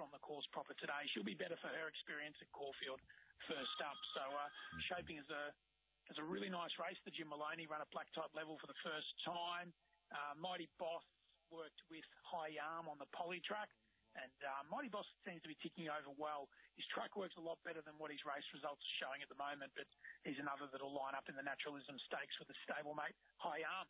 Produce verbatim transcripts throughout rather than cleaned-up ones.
from the course proper today. She'll be better for her experience at Caulfield first up. So uh, shaping as a as a really nice race. The Jim Maloney run at black type level for the first time. Uh, Mighty Boss worked with High Arm on the poly track. And uh, Mighty Boss seems to be ticking over well. His track work's a lot better than what his race results are showing at the moment, but he's another that'll line up in the Naturalism Stakes with a stablemate, High Arm.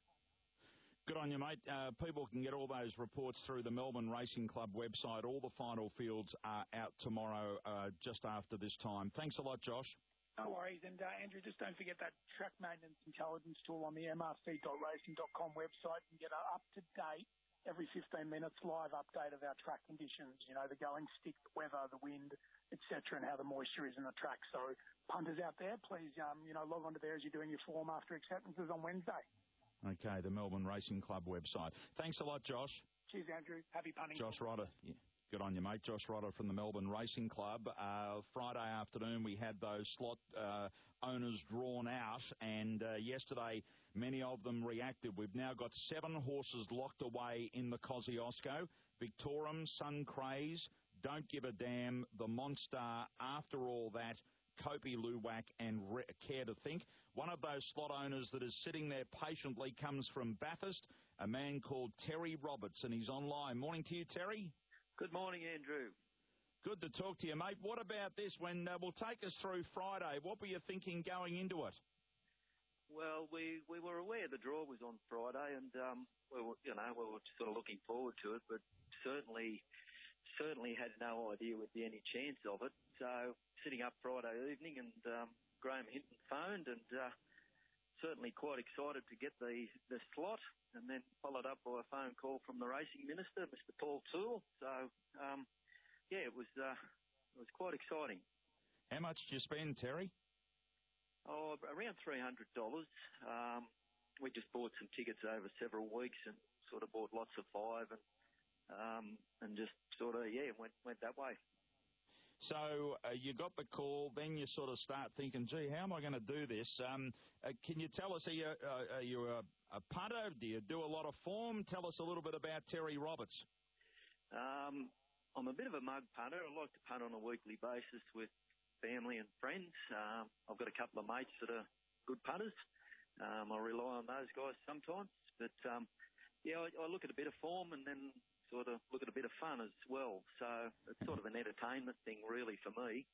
Good on you, mate. Uh, people can get all those reports through the Melbourne Racing Club website. All the final fields are out tomorrow uh, just after this time. Thanks a lot, Josh. No worries. And, uh, Andrew, just don't forget that track maintenance intelligence tool on the m r c dot racing dot com website and get an up-to-date, every fifteen minutes, live update of our track conditions, you know, the going stick, the weather, the wind, et cetera, and how the moisture is in the track. So, punters out there, please, um, you know, log on to there as you're doing your form after acceptances on Wednesday. Okay, the Melbourne Racing Club website. Thanks a lot, Josh. Cheers, Andrew. Happy punting. Josh Rodder. Yeah. Good on you, mate. Josh Rodder from the Melbourne Racing Club. Uh, Friday afternoon, we had those slot uh, owners drawn out, and uh, yesterday, many of them reacted. We've now got seven horses locked away in the Kosciuszko. Victorum, Sun Craze, Don't Give a Damn, The Monster, After All That, Kopi Luwak and Re- Care to Think. One of those slot owners that is sitting there patiently comes from Bathurst, a man called Terry Roberts, and he's online. Morning to you, Terry. Good morning, Andrew. Good to talk to you, mate. What about this? When uh, we'll take us through Friday, what were you thinking going into it? Well, we, we were aware the draw was on Friday, and um, we were, you know, we were sort of looking forward to it, but certainly certainly had no idea we'd be any chance of it. So sitting up Friday evening, and um, Graham Hinton phoned, and uh, certainly quite excited to get the, the slot, and then followed up by a phone call from the racing minister, Mister Paul Toole. So, um, yeah, it was uh, it was quite exciting. How much did you spend, Terry? Oh, around three hundred dollars. Um, we just bought some tickets over several weeks and sort of bought lots of five and um, and just sort of, yeah, went went that way. So uh, you got the call, then you sort of start thinking, gee, how am I going to do this? Um, uh, can you tell us, are you, uh, are you a, a punter? Do you do a lot of form? Tell us a little bit about Terry Roberts. Um, I'm a bit of a mug punter. I like to punt on a weekly basis with family and friends. Um, I've got a couple of mates that are good punters. Um, I rely on those guys sometimes. But, um, yeah, I, I look at a bit of form and then sort of look at a bit of fun as well. So it's sort of an entertainment thing, really, for me.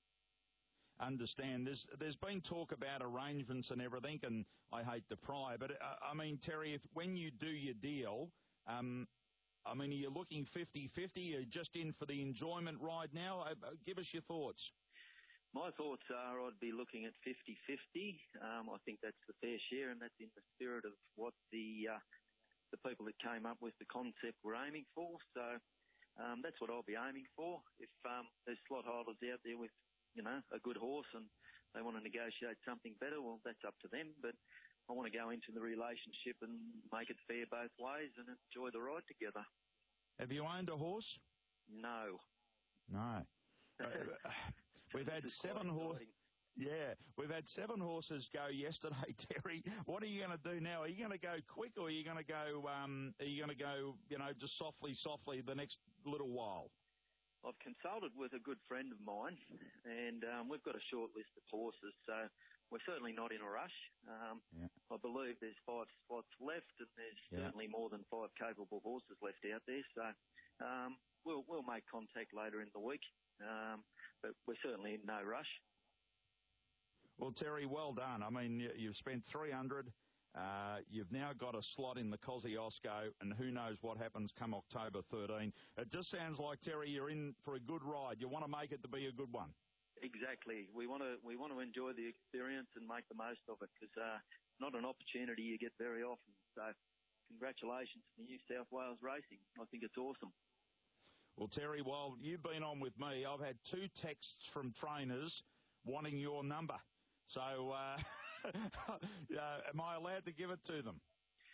Understand. There's there's been talk about arrangements and everything, and I hate to pry, but, uh, I mean, Terry, if, when you do your deal, um, I mean, are you looking fifty-fifty? Are you just in for the enjoyment ride now? Uh, uh, give us your thoughts. My thoughts are I'd be looking at fifty-fifty. Um, I think that's the fair share, and that's in the spirit of what the uh, the people that came up with the concept were aiming for. So um, that's what I'll be aiming for. If um, there's slot holders out there with, you know, a good horse and they want to negotiate something better, well, that's up to them. But I want to go into the relationship and make it fair both ways and enjoy the ride together. Have you owned a horse? No. No. uh, we've had seven horses. Yeah, we've had seven horses go yesterday, Terry. What are you going to do now? Are you going to go quick, or are you going to go? Um, are you going to go? You know, just softly, softly the next little while. I've consulted with a good friend of mine, and um, we've got a short list of horses, so we're certainly not in a rush. Um, yeah. I believe there's five spots left, and there's yeah. certainly more than five capable horses left out there. So um, we'll we'll make contact later in the week, um, but we're certainly in no rush. Well, Terry, well done. I mean, you've spent three hundred dollars. Uh, you've now got a slot in the Kosciuszko, and who knows what happens come October thirteenth. It just sounds like, Terry, you're in for a good ride. You want to make it to be a good one. Exactly. We want to we want to enjoy the experience and make the most of it, because uh, not an opportunity you get very often. So congratulations to New South Wales Racing. I think it's awesome. Well, Terry, while you've been on with me, I've had two texts from trainers wanting your number. So, uh, uh, am I allowed to give it to them?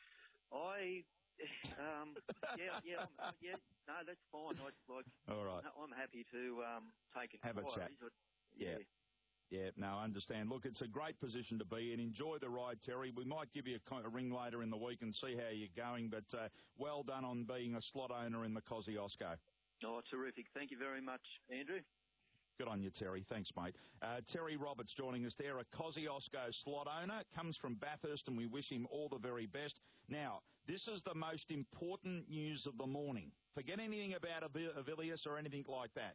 I, um, yeah, yeah, um, yeah. No, that's fine. I, like, all right. I'm happy to um, take it. Have a chat. I, yeah. yeah, yeah. No, I understand. Look, it's a great position to be in. Enjoy the ride, Terry. We might give you a, a ring later in the week and see how you're going. But uh, well done on being a slot owner in the Kosciuszko. Oh, terrific. Thank you very much, Andrew. Good on you, Terry. Thanks, mate. Uh, Terry Roberts joining us there, a Kosciuszko slot owner, comes from Bathurst, and we wish him all the very best. Now, this is the most important news of the morning. Forget anything about Avilius or anything like that.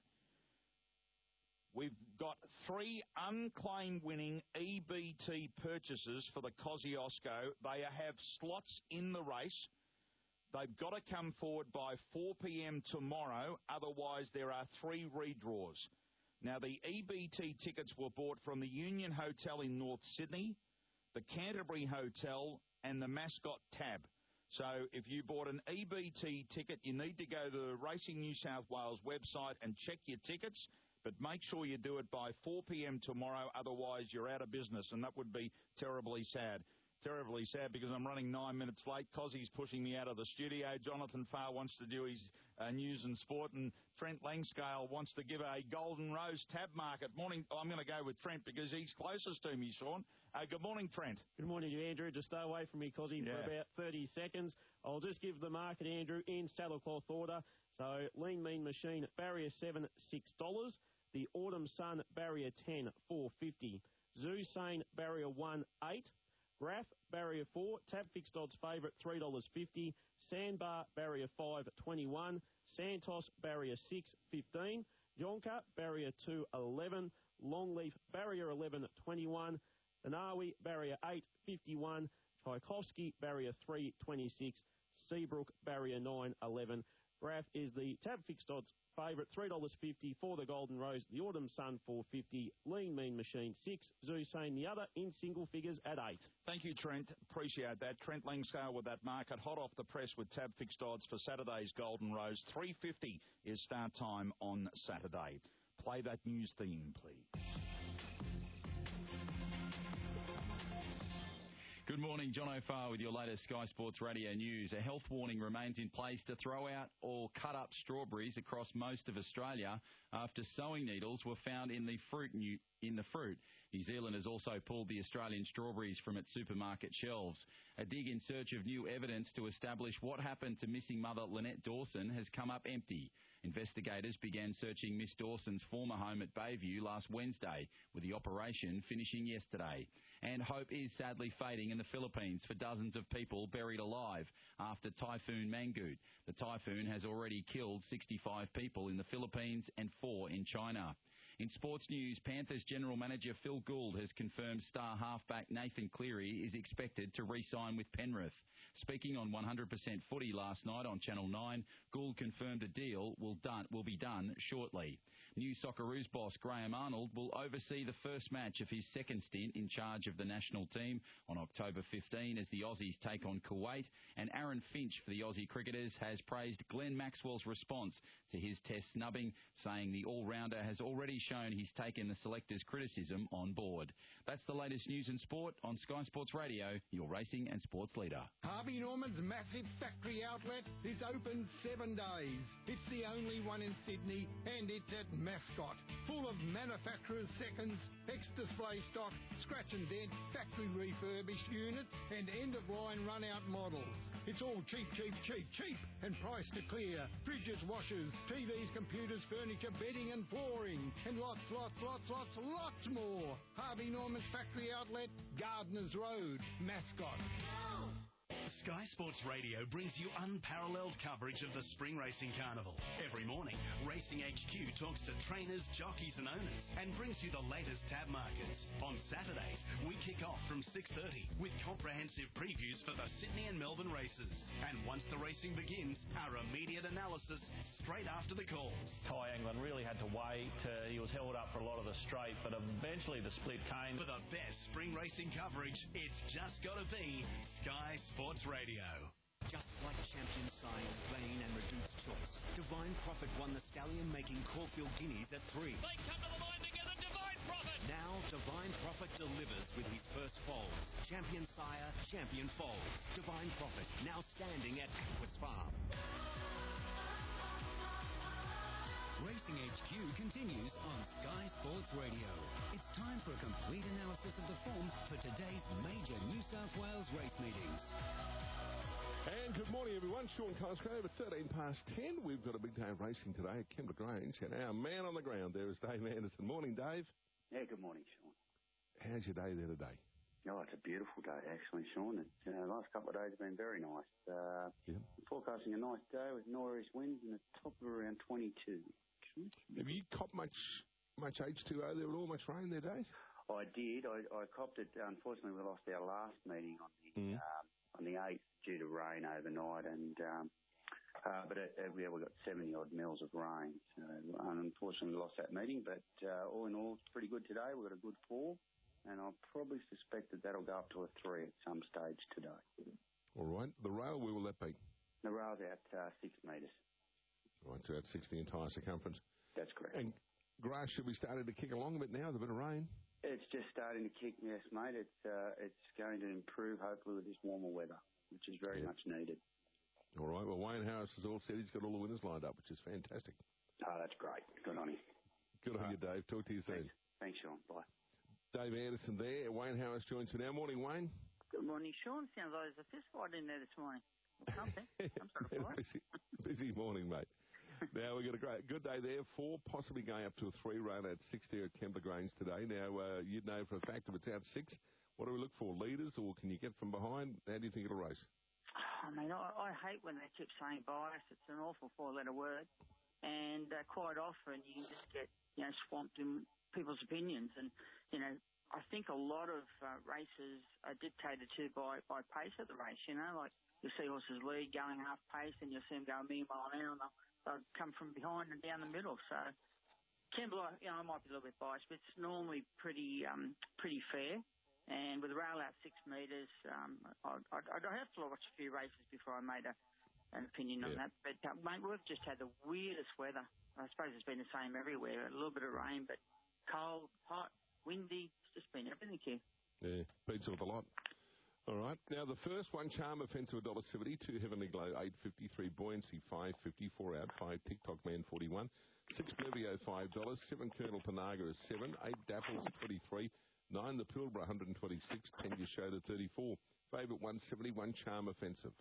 We've got three unclaimed winning E B T purchases for the Kosciuszko. They have slots in the race. They've got to come forward by four p.m. tomorrow, otherwise there are three redraws. Now, the E B T tickets were bought from the Union Hotel in North Sydney, the Canterbury Hotel, and the Mascot Tab. So if you bought an E B T ticket, you need to go to the Racing New South Wales website and check your tickets, but make sure you do it by four p.m. tomorrow, otherwise you're out of business, and that would be terribly sad. Terribly sad because I'm running nine minutes late. Cozzie's pushing me out of the studio. Jonathan Farr wants to do his uh, news and sport, and Trent Langscale wants to give a Golden Rose tab market. Morning. I'm going to go with Trent because he's closest to me, Sean. Uh, good morning, Trent. Good morning to you, Andrew. Just stay away from me, Cozzie, yeah. for about thirty seconds. I'll just give the market, Andrew, in saddlecloth order. So, Lean Mean Machine, barrier seven, six dollars. The Autumn Sun, barrier ten, four fifty. Zusane, barrier one, eight. Graph, barrier four, tab fixed odds favourite, three dollars fifty. Sandbar, barrier five, twenty-one. Santos, barrier six, fifteen. Yonka, barrier two, eleven. Longleaf, barrier eleven, twenty-one. Anawi, barrier eight, fifty-one. Tchaikovsky, barrier three, twenty-six. Seabrook, barrier nine, eleven. Graph is the tab fixed odds favourite, three dollars fifty for the Golden Rose. The Autumn Sun, four fifty. Lean Mean Machine, six. Zusane, the other, in single figures at eight. Thank you, Trent. Appreciate that. Trent Langscale with that market. Hot off the press with tab fixed odds for Saturday's Golden Rose. three fifty is start time on Saturday. Play that news theme, please. Good morning, John O'Farr with your latest Sky Sports Radio News. A health warning remains in place to throw out or cut up strawberries across most of Australia after sewing needles were found in the fruit. In the fruit. New Zealand has also pulled the Australian strawberries from its supermarket shelves. A dig in search of new evidence to establish what happened to missing mother Lynette Dawson has come up empty. Investigators began searching Miss Dawson's former home at Bayview last Wednesday, with the operation finishing yesterday. And hope is sadly fading in the Philippines for dozens of people buried alive after Typhoon Mangkhut. The typhoon has already killed sixty-five people in the Philippines and four in China. In sports news, Panthers General Manager Phil Gould has confirmed star halfback Nathan Cleary is expected to re-sign with Penrith. Speaking on one hundred percent Footy last night on Channel nine, Gould confirmed a deal will, done, will be done shortly. New Socceroos boss Graham Arnold will oversee the first match of his second stint in charge of the national team on October fifteenth as the Aussies take on Kuwait, and Aaron Finch for the Aussie cricketers has praised Glenn Maxwell's response to his test snubbing, saying the all-rounder has already shown he's taken the selectors' criticism on board. That's the latest news and sport on Sky Sports Radio, your racing and sports leader. Harvey Norman's massive factory outlet is open seven days. It's the only one in Sydney, and it's at Mascot. Full of manufacturers' seconds, ex-display stock, scratch and dent, factory refurbished units, and end-of-line run-out models. It's all cheap, cheap, cheap, cheap, and priced to clear. Fridges, washers, T Vs, computers, furniture, bedding and flooring, and lots, lots, lots, lots, lots more. Harvey Norman's factory outlet, Gardeners Road, Mascot. Sky Sports Radio brings you unparalleled coverage of the Spring Racing Carnival. Every morning, Racing H Q talks to trainers, jockeys and owners and brings you the latest tab markets. On Saturdays, we kick off from six thirty with comprehensive previews for the Sydney and Melbourne races. And once the racing begins, our immediate analysis straight after the calls. Ty Anglin really had to wait. Uh, he was held up for a lot of the straight, but eventually the split came. For the best spring racing coverage, it's just got to be Sky Sports Radio. Just like Champion Sire, Vain and Reduced Choice, Divine Prophet won the stallion-making Caulfield Guineas at three. They come to the line together, Divine Prophet! Now, Divine Prophet delivers with his first foals. Champion Sire, Champion Foals. Divine Prophet, now standing at Aquis Farm. Racing H Q continues on Sky Sports Radio. It's time for a complete analysis of the form for today's major New South Wales race meetings. And good morning, everyone. Sean Cosgrove at thirteen past ten. We've got a big day of racing today at Kembla Grange. And our man on the ground there is Dave Anderson. Morning, Dave. Yeah, good morning, Sean. How's your day there today? Oh, it's a beautiful day, actually, Sean. It's, uh, the last couple of days have been very nice. Uh, yeah. Forecasting a nice day with northeast winds and a top of around twenty-two. Have you copped much much H two O there at all, much rain there, Dave? I did. I, I copped it. Unfortunately, we lost our last meeting on the mm. um, on the eighth due to rain overnight, and um, uh, but it, it, yeah, we got seventy odd mils of rain. So unfortunately, we lost that meeting. But uh, all in all, it's pretty good today. We've got a good four, and I probably suspect that that'll go up to a three at some stage today. All right. The rail, where will that be? The rail's out uh, six metres. Right, so that's six the entire circumference. That's correct. And grass should be starting to kick along a bit now with a bit of rain. It's just starting to kick, yes, mate. It's uh, it's going to improve, hopefully, with this warmer weather, which is very yeah. much needed. All right. Well, Wayne Harris has all said he's got all the winners lined up, which is fantastic. Oh, that's great. Good on him. Good on you, Dave. Talk to you soon. Thanks, Thanks Sean. Bye. Dave Anderson there. Wayne Harris joins you now. Morning, Wayne. Good morning, Sean. Sounds like there's a fist fight in there this morning. Something. Some sort of fight. busy, busy morning, mate. Now, we've got a great, good day there. Four, possibly going up to a three run at six there at Kembla Grange today. Now, uh, you'd know for a fact if it's out six, what do we look for? Leaders, or can you get from behind? How do you think it'll race? I mean, I, I hate when they keep saying bias. It's an awful four-letter word. And uh, quite often you can just get, you know, swamped in people's opinions. And, you know, I think a lot of uh, races are dictated to by, by pace at the race, you know, like you'll see horses lead going half pace and you'll see them go a million mile an hour and they'll They'll come from behind and down the middle. So, Kembla, you know, I might be a little bit biased, but it's normally pretty um, pretty fair. And with the rail out six metres, um, I'd, I'd, I'd have to watch a few races before I made a, an opinion on yeah. that. But, uh, mate, we've just had the weirdest weather. I suppose it's been the same everywhere. A little bit of rain, but cold, hot, windy. It's just been everything here. Yeah, beats it with a lot. All right. Now, the first one, Charm Offensive, one dollar seventy. Two, Heavenly Glow, eight fifty-three. Buoyancy, five fifty-four out. Five, TikTok Man, forty-one. Six, Blevio, five dollars. Seven, Colonel Panaga is seven. Eight, Dapples, twenty-three. Nine, the Pilbara, one twenty-six. Ten, Yashoda, thirty-four. Favourite, one seventy-one, Charm Offensive.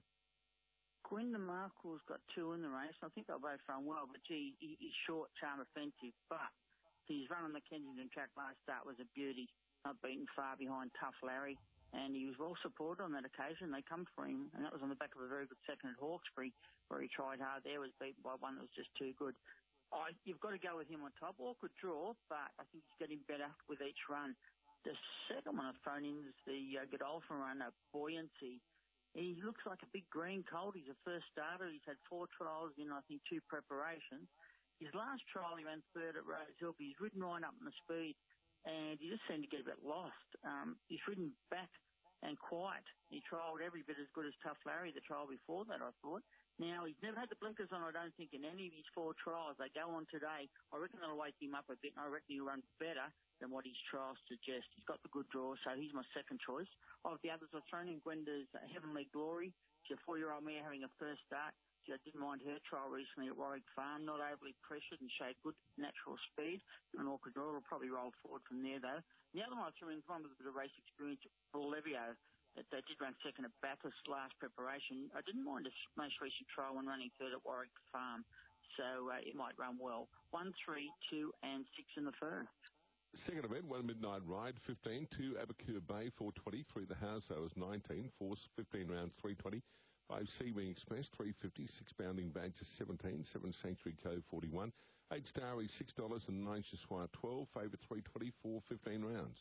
Gwenda Markle's got two in the race. I think they'll both run well, but gee, he, he's short, Charm Offensive. But his run on the Kensington track last start was a beauty. Not beaten far behind Tough Larry. And he was well supported on that occasion. They come for him, and that was on the back of a very good second at Hawkesbury, where he tried hard there, was beaten by one that was just too good. I, you've got to go with him on top. Awkward draw, but I think he's getting better with each run. The second one I've thrown in is the uh, Godolphin runner, Buoyancy. He looks like a big green colt. He's a first starter. He's had four trials in, I think, two preparations. His last trial, he ran third at Rose Hill. He's ridden right up in the speed, and he just seemed to get a bit lost. Um, he's ridden back and quiet. He trialled every bit as good as Tough Larry, the trial before that, I thought. Now, he's never had the blinkers on, I don't think, in any of his four trials. They go on today. I reckon that'll wake him up a bit, and I reckon he'll run better than what his trials suggest. He's got the good draw, so he's my second choice. Of the others, I've thrown in Gwenda's uh, Heavenly Glory. She's a four-year-old mare having a first start. She, I didn't mind her trial recently at Warwick Farm. Not overly pressured and showed good natural speed. An awkward draw will probably roll forward from there, though. And the other one I threw in is one with a bit of race experience, Bolivio. That they did run second at Bathurst last preparation. I didn't mind his most recent trial when running third at Warwick Farm, so uh, it might run well. One, three, two, and six in the first. Second event, one Midnight Ride, fifteen. Two, Abacur Bay, four twenty. Three, The House, was nineteen. Four, fifteen rounds, three twenty. Five, Seawing Express, three fifty. Six, Bounding Badger, seventeen. Seven, Sanctuary Cove, forty-one. Eight, Starry, six dollars. And nine, Chassois, twelve. Favourite, three twenty-four, fifteen rounds.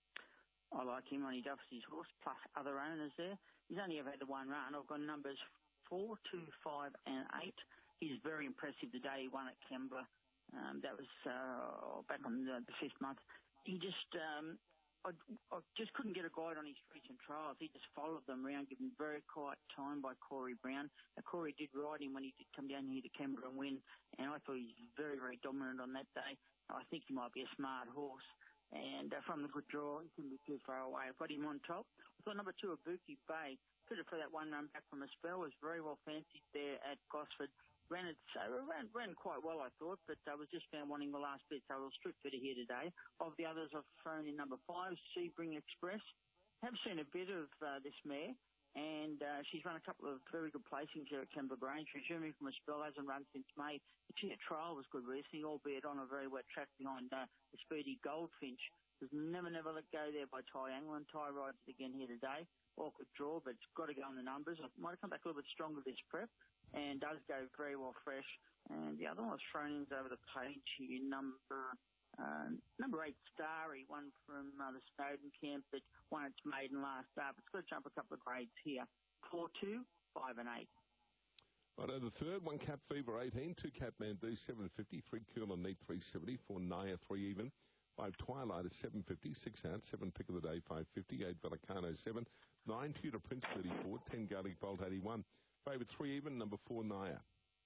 I like him when he duffs his horse, plus other owners there. He's only ever had the one run. I've got numbers four, two, five, and eight. He's very impressive the day he won at Kembla. Um, that was uh, back on the, the fifth month. He just, um, I, I just couldn't get a guide on his recent trials. He just followed them around, given very quiet time by Corey Brown. Now, Corey did ride him when he did come down here to Kembla and win, and I thought he was very, very dominant on that day. I think he might be a smart horse. And uh, from the good draw, he couldn't be too far away. I've got him on top. I thought number two, Ibuki Bay, could have for that one run back from a spell, was very well fancied there at Gosford. Ran it, uh, ran, ran quite well, I thought, but I uh, was just found wanting the last bit, so we'll strip better here today. Of the others, I've thrown in number five, Sebring Express. Have seen a bit of uh, this mare, And uh, she's run a couple of very good placings here at Kembla Grange. Resuming from a spell, hasn't run since May. The trial was good recently, albeit on a very wet track behind uh, the speedy Goldfinch. Was never, never let go there by Ty Anglin. Ty rides it again here today. Awkward draw, but it's got to go on the numbers. It might have come back a little bit stronger this prep and does go very well fresh. And the other one was thrown in over the page here, number... Uh, number eight, Starry, one from uh, the Snowden camp that won its maiden last start. It's got to jump a couple of grades here. Four, two, five, and eight. Right, the third one, Cap Fever eighteen, two Kathmandu seven fifty, three Cool and Neat three seventy, four Naya three even, five Twilight is seven fifty, six out, seven Pick of the Day five fifty, eight Velicano seven, nine Tudor Prince thirty-four, ten Garlic Bolt eighty-one, favourite three even, number four Naya.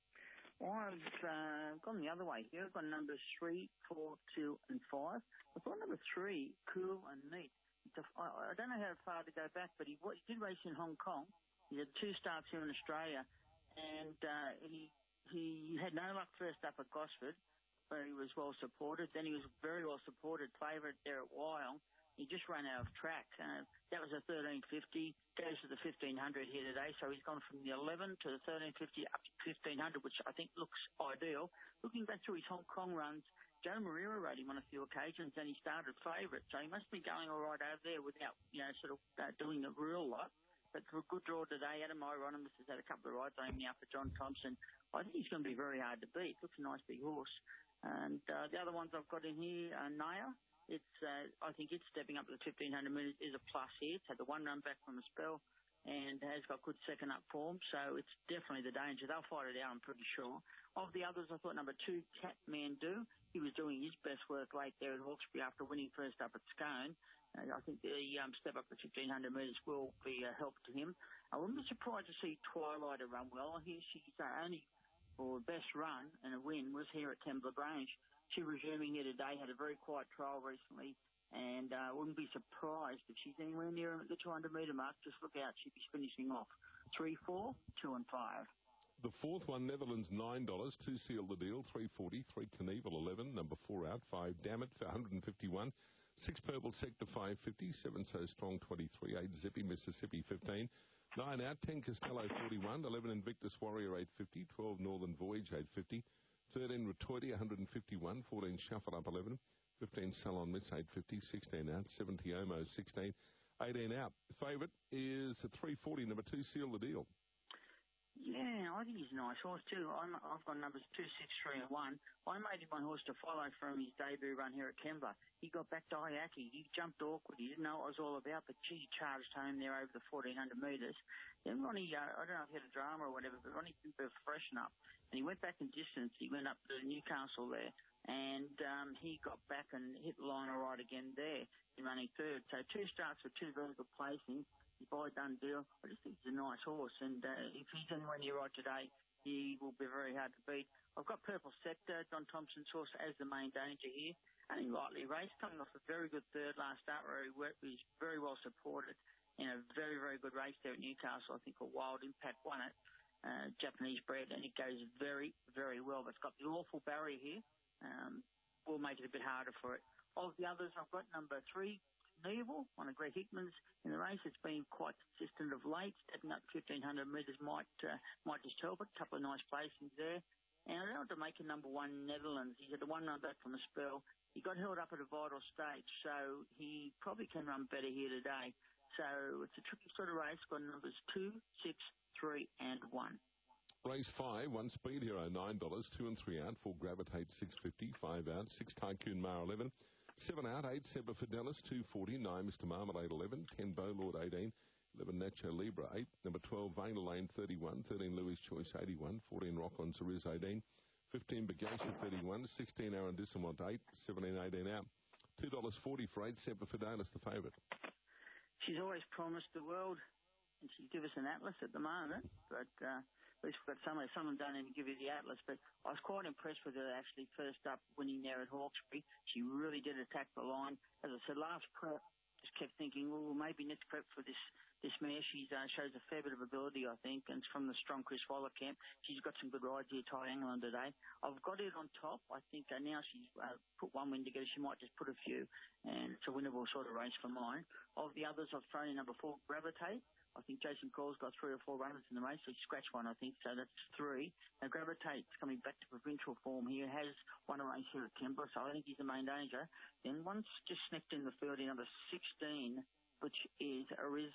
I've uh, gone the other way here. I've got numbers three, four, two, and five. I've got number three, Cool and Neat. It's a, I, I don't know how far to go back, but he, he did race in Hong Kong. He had two starts here in Australia, and uh, he he had no luck first up at Gosford, where he was well supported. Then he was very well supported, favourite there at Wyong. He just ran out of track. Uh, that was a thirteen fifty. Goes to the fifteen hundred here today. So he's gone from the eleven to the thirteen fifty up to fifteen hundred, which I think looks ideal. Looking back through his Hong Kong runs, Joe Moreira rode him on a few occasions and he started favourite. So he must be going all right over there without, you know, sort of uh, doing a real lot. But for a good draw today, Adam Ironimus has had a couple of rides on him now for John Thompson. I think he's going to be very hard to beat. Looks a nice big horse. And uh, the other ones I've got in here are Naya. It's, uh, I think it's stepping up to the fifteen hundred metres is a plus here. It's had the one run back from a spell and has got good second up form, so it's definitely the danger. They'll fight it out, I'm pretty sure. Of the others, I thought number two, Kathmandu. He was doing his best work late there at Hawkesbury after winning first up at Scone. Uh, I think the um, step up to fifteen hundred metres will be a help to him. I wouldn't be surprised to see Twilight run well. Here she's uh, only, or best run and a win was here at Kembla Grange. She's resuming here today, had a very quiet trial recently, and uh, wouldn't be surprised if she's anywhere near the two hundred metre mark. Just look out, she'd be finishing off. Three, four, two, and five. The fourth one, Netherlands, nine dollars. Two Seal the Deal, three forty. Three Knievel, eleven. Number four out, five Damn It for one hundred fifty-one. Six Purple Sector, five fifty. Seven So Strong, twenty-three. Eight Zippy Mississippi, fifteen. Nine out, ten Costello, forty-one. Eleven Invictus Warrior, eight fifty. Twelve Northern Voyage, eight fifty. thirteen Retoiti, one hundred fifty-one. fourteen Shuffle Up, eleven. fifteen Salon Miss, eight fifty. sixteen out. seventy Omo, sixteen. eighteen out. Favourite is three forty, number two, Seal the Deal. Yeah, I think he's a nice horse too. I'm, I've got numbers two, six, three, and one. I made him my horse to follow from his debut run here at Kembla. He got back to Ayaki. He jumped awkward. He didn't know what it was all about, but gee, he charged home there over the fourteen hundred metres. Then Ronnie, uh, I don't know if he had a drama or whatever, but Ronnie did a freshen up. And he went back in distance. He went up to Newcastle there. And um, he got back and hit the line all right again there in running third. So two starts with two very good placings. He's by done deal. I just think he's a nice horse, and uh, if he's anywhere near right today, he will be very hard to beat. I've got Purple Sector, Don Thompson's horse, as the main danger here. Only lightly raced, coming off a very good third last start where he was very well supported in a very, very good race there at Newcastle. I think a Wild Impact won it, uh, Japanese bred, and it goes very, very well. But it's got the awful barrier here. Um, will make it a bit harder for it. Of the others, I've got number three, Neville, one of Greg Hickman's in the race. It's been quite consistent of late. Stepping up fifteen hundred metres might uh, might just help it. A couple of nice placings there. And I don't want to make a number one, Netherlands. He had the one run back from a spell. He got held up at a vital stage, so he probably can run better here today. So it's a tricky sort of race. Got numbers two, six, three, and one. Race five, one Speed Hero, nine dollars. Two and three out. Four Gravitate, six fifty. Five out. Six Tycoon Mar, eleven. Seven out, eight Semper Fidelis, two forty, nine Mister Marmalade, eleven, ten Bowlord, eighteen, eleven Nacho Libre, eight, number twelve Vayner Lane, thirty-one, thirteen Louis Choice, eighty-one, fourteen Rock on Cerise, eighteen, fifteen Bagation, thirty-one, sixteen Arrondissement, eight, seventeen, eighteen out, two dollars forty for eight Semper Fidelis, the favourite. She's always promised the world, and she'd give us an Atlas at the moment, but uh, at least we've got some, some of them don't even give you the Atlas, but I was quite impressed with her actually first up winning there at Hawkesbury. She really did attack the line. As I said, last prep, just kept thinking, well, maybe next prep for this this mare, she uh, shows a fair bit of ability, I think, and it's from the strong Chris Waller camp. She's got some good rides here, Ty England today. I've got it on top. I think uh, now she's uh, put one win together. She might just put a few, and it's a winnable sort of race for mine. Of the others, I've thrown in number four, Gravitate. I think Jason Cole's got three or four runners in the race. He scratched one, I think, so that's three. Now, Gravitate's coming back to provincial form here, has won a race here at Kembla, so I think he's the main danger. Then one's just snicked in the field in number sixteen, which is Ariz,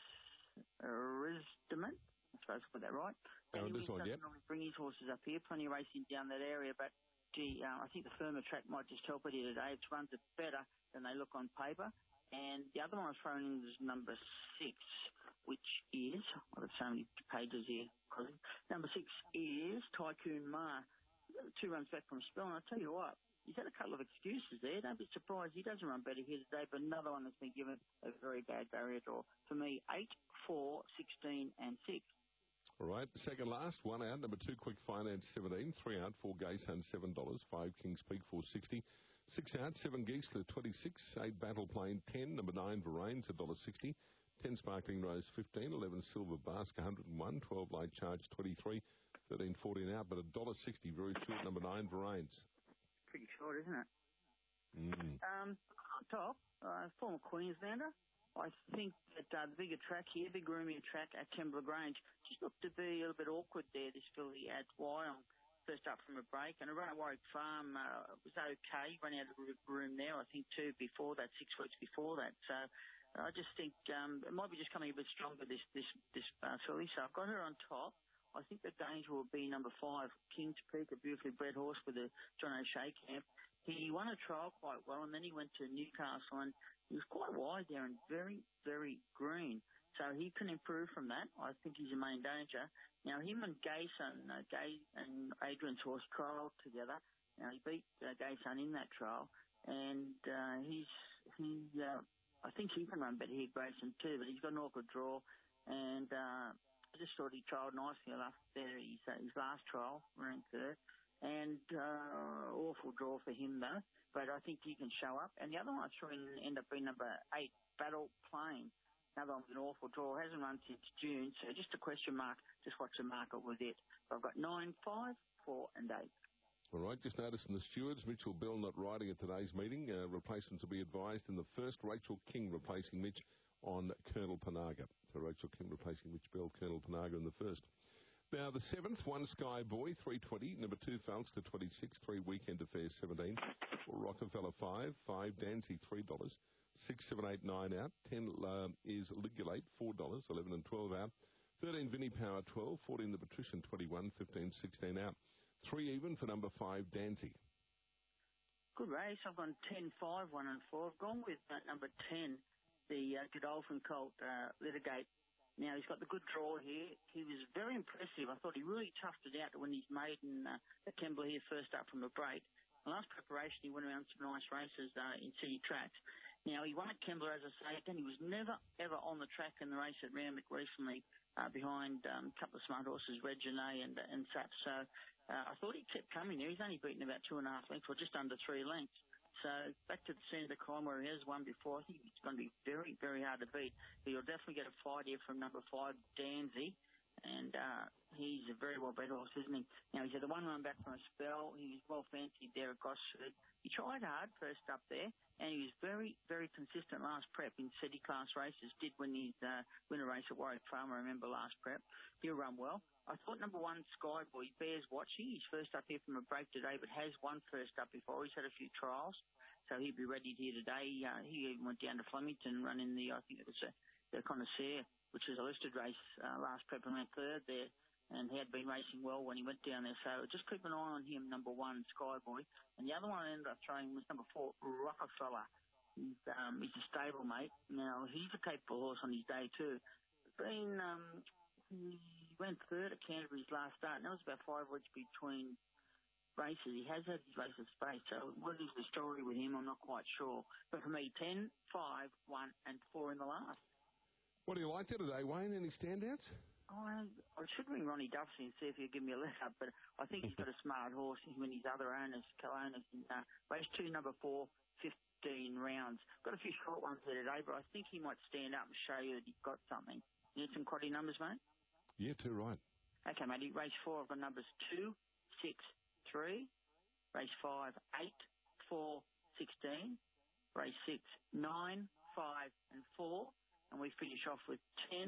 Arizdament. I suppose I put that right. Oh, and this one, yep. normally bring his horses up here. Plenty of racing down that area, but gee, uh, I think the firmer track might just help it here today. It runs it better than they look on paper. And the other one I was throwing in is number six, which is, I've got so many pages here. Number six is Tycoon Ma. Two runs back from a spell, and I'll tell you what, he's had a couple of excuses there. Don't be surprised he doesn't run better here today, but another one that's been given a very bad barrier draw. For me, eight, four, sixteen, and six. All right, second last, one out. Number two, Quick Finance, seventeen. Three out, four Gayson, seven dollars. Five, Kings Peak, four sixty. Six out, seven Geisler, twenty-six. Eight, Battle Plane, ten. Number nine, Varaines, one dollar sixty. Ten, Sparkling Rose, fifteen. Eleven, Silver Bask, one hundred one. Twelve, Light Charge, twenty-three. Thirteen, fourteen out, but one dollar sixty, very short. Number nine, Varaines. Pretty short, isn't it? Mm. Um, on top, uh, former Queenslander. I think that uh, the bigger track here, big roomier track at Kembla Grange, just looked to be a little bit awkward there. This filly at Wyong, first up from a break, and a run at Warwick Farm uh, was okay. Ran out of room there, I think, two before that, six weeks before that. So I just think um, it might be just coming a bit stronger, this this this uh, filly. So I've got her on top. I think the danger will be number five, King's Peak, a beautifully bred horse with a John O'Shea camp. He won a trial quite well, and then he went to Newcastle, and he was quite wide there and very, very green. So he can improve from that. I think he's a main danger. Now, him and Gayson, uh, Gay and Adrian's horse trialled together. Now, he beat uh, Gayson in that trial, and uh, he's, he, uh, I think he can run better here, Grayson, too, but he's got an awkward draw, and uh, I just thought he trialled nicely enough there. His, uh, his last trial, ranked third. And uh, awful draw for him, though. But I think he can show up. And the other one I threw in end up being number eight, Battle Plane. Another one with an awful draw. Hasn't run since June. So just a question mark. Just watch the market with it. So I've got nine, five, four, and eight. All right, just noticing the stewards, Mitchell Bell not riding at today's meeting. Uh, replacements will be advised in the first, Rachel King replacing Mitch on Colonel Panaga. So Rachel King replacing Mitch Bell, Colonel Panaga in the first. Now, the seventh, One Sky Boy, three twenty. Number two, Falster, twenty-six. Three, Weekend Affairs, seventeen. Four, Rockefeller, five. Five, Dancy, three dollars. Six, seven, eight, nine out. Ten uh, is Ligulate, four dollars. Eleven and twelve out. Thirteen, Vinnie Power, twelve. Fourteen, The Patrician, twenty-one. Fifteen, sixteen out. Three even for number five, Dancy. Good race. I've gone ten, five, one and four. I've gone with uh, number ten, the uh, Godolphin Colt, uh, Litigate. Now, he's got the good draw here. He was very impressive. I thought he really toughed it out when he's maiden uh, at Kembla here first up from a break. The last preparation, he went around some nice races uh, in city tracks. Now, he won at Kembla, as I say, then he was never, ever on the track in the race at Randwick recently uh, behind um, a couple of smart horses, Red Genet and, and Sap. So uh, I thought he kept coming there. He's only beaten about two and a half lengths, or just under three lengths. So back to the scene of the crime where he has won before. I think it's going to be very, very hard to beat. But you'll definitely get a fight here from number five, Danzy. And uh, he's a very well-bred horse, isn't he? Now, he's had the one run back from a spell. He was well fancied there at Gosford. He tried hard first up there, and he was very, very consistent last prep in city class races. Did win his uh, win a race at Warwick Farm, I remember last prep. He'll run well. I thought number one, Skyboy, bears watching. He's first up here from a break today, but has won first up before. He's had a few trials, so he'll be ready here today. Uh, he even went down to Flemington, running the, I think it was a, the Connoisseur, which was a listed race uh, last prep, and went third there. And he had been racing well when he went down there. So just keep an eye on him, number one, Skyboy. And the other one I ended up throwing was number four, Rockefeller. He's, um, he's a stable mate. Now, he's a capable horse on his day, too. Been, um, he went third at Canterbury's last start, and that was about five weeks between races. He has had his races spaced, so what is the story with him? I'm not quite sure. But for me, ten, five, one, and four in the last. What do you like today, Wayne? Any standouts? Oh, I, I should ring Ronnie Duffy and see if he'll give me a let up, but I think he's got a smart horse. He's winning his other owners, co-owners, in uh, race two, number four, fifteen rounds. Got a few short ones there today, but I think he might stand up and show you that he's got something. You need some quaddy numbers, mate? Yeah, two right. Okay, matey. Race four, I've got numbers two, six, three. Race five, eight, four, sixteen. Race six, nine, five, and four. And we finish off with ten,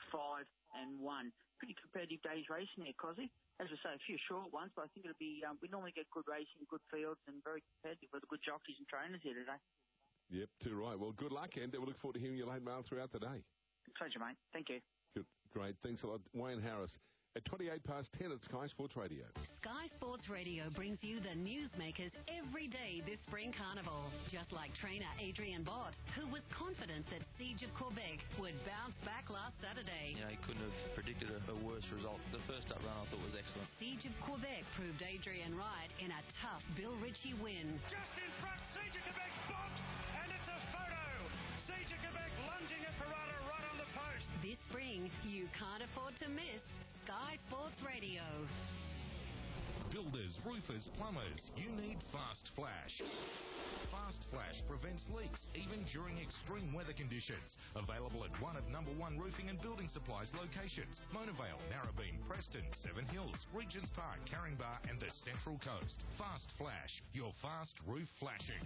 five, and one. Pretty competitive day's racing there, Cozzy. As I say, a few short ones, but I think it'll be, um, we normally get good racing, good fields, and very competitive with good jockeys and trainers here today. Yep, too right. Well, good luck, and we look forward to hearing your late mail throughout the day. Pleasure, mate. Thank you. Good. Great. Thanks a lot. Wayne Harris at twenty-eight past ten at Sky Sports Radio. Sky Sports Radio brings you the newsmakers every day this spring carnival. Just like trainer Adrian Bott, who was confident that Siege of Quebec would bounce back last Saturday. You know, he couldn't have predicted a, a worse result. The first up run I thought was excellent. Siege of Quebec proved Adrian right in a tough Bill Ritchie win. Just in front, Siege of Quebec bombed, and it's a photo. Siege of Quebec lunging at Parada right on the post. This spring, you can't afford to miss Sky Sports Radio. Builders, roofers, plumbers, you need Fast Flash. Fast Flash prevents leaks even during extreme weather conditions. Available at one of number one roofing and building supplies locations: Mona Vale, Narrabeen, Preston, Seven Hills, Regents Park, Caringbah and the Central Coast. Fast Flash, your fast roof flashing.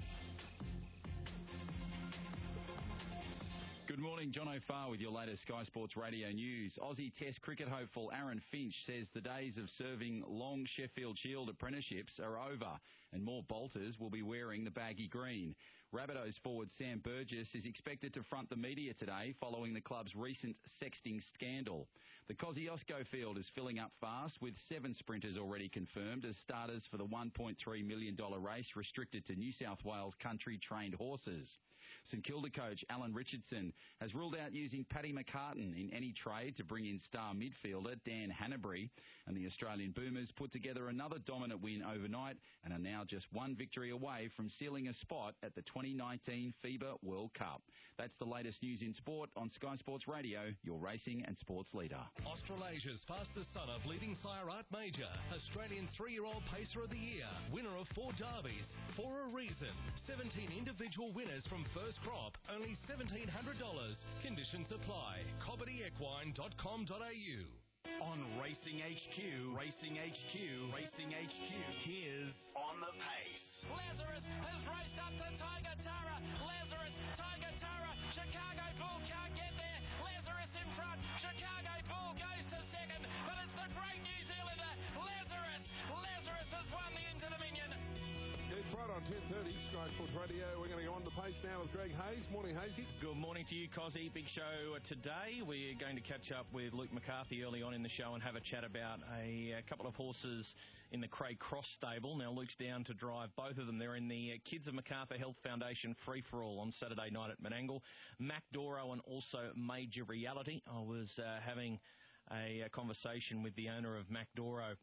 Good morning, John O'Farr with your latest Sky Sports Radio news. Aussie Test cricket hopeful Aaron Finch says the days of serving long Sheffield Shield apprenticeships are over and more bolters will be wearing the baggy green. Rabbitohs forward Sam Burgess is expected to front the media today following the club's recent sexting scandal. The Kosciuszko field is filling up fast with seven sprinters already confirmed as starters for the one point three million dollars race restricted to New South Wales country-trained horses. St Kilda coach Alan Richardson has ruled out using Paddy McCartan in any trade to bring in star midfielder Dan Hannebery, and the Australian Boomers put together another dominant win overnight and are now just one victory away from sealing a spot at the twenty nineteen FIBA World Cup. That's the latest news in sport on Sky Sports Radio, your racing and sports leader. Australasia's fastest son of leading sire Art Major, Australian three-year-old pacer of the year, winner of four derbies, for a reason. seventeen individual winners from first crop, only seventeen hundred dollars. Conditions apply. Cobbity Equine dot com dot a u. On Racing H Q, Racing H Q, Racing H Q. Here's On the Pace. Lazarus has raced up to Tiger Tara. Lazarus, Tiger Tara. Chicago Bull can't get there. Lazarus in front. Chicago Bull goes to second. But it's the great New Zealander, Lazarus. Lazarus has won the Inter-Dominion. It's right on ten thirty, Sky Sports Radio. We're going to go on the pace now with Greg Hayes. Morning, Hazy. Good morning to you, Cozzy. Big show today. We're going to catch up with Luke McCarthy early on in the show and have a chat about a, a couple of horses in the Craig Cross stable. Now, Luke's down to drive both of them. They're in the Kids of Macarthur Health Foundation free-for-all on Saturday night at Menangle. Mac Doro and also Major Reality. I was uh, having a, a conversation with the owner of Mac Doro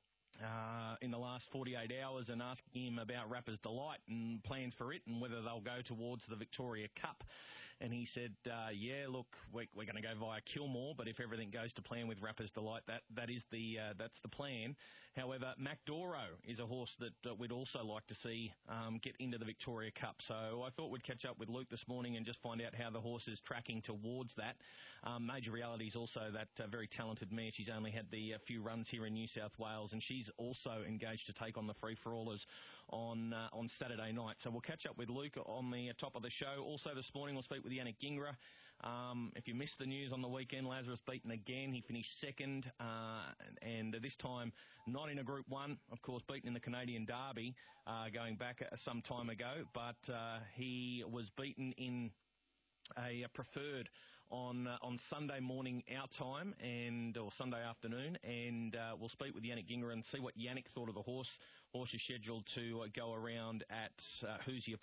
Uh, in the last forty-eight hours and asking him about Rapper's Delight and plans for it and whether they'll go towards the Victoria Cup. And he said, uh, yeah, look, we're, we're going to go via Kilmore, but if everything goes to plan with Rapper's Delight, that, that is the uh, that's the plan. However, Mac Doro is a horse that uh, we'd also like to see um, get into the Victoria Cup. So I thought we'd catch up with Luke this morning and just find out how the horse is tracking towards that. Um, Major Reality is also that uh, very talented mare. She's only had the uh, few runs here in New South Wales, and she's also engaged to take on the free-for-allers on uh, on Saturday night. So we'll catch up with Luke on the uh, top of the show. Also this morning we'll speak with Yannick Gingras. Um, if you missed the news on the weekend, Lazarus beaten again. He finished second, uh, and, and this time not in a Group one, of course, beaten in the Canadian Derby uh, going back uh, some time ago, but uh, he was beaten in a, a preferred on uh, on Sunday morning our time and or Sunday afternoon, and uh, we'll speak with Yannick Gingras and see what Yannick thought of the horse. Horse is scheduled to uh, go around at uh, Hoosier